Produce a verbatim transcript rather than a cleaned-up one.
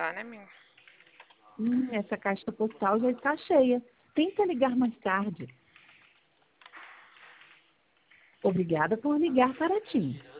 dá, né, minha? Hum, essa caixa postal já está cheia. Tenta ligar mais tarde. Obrigada por ligar para Tim.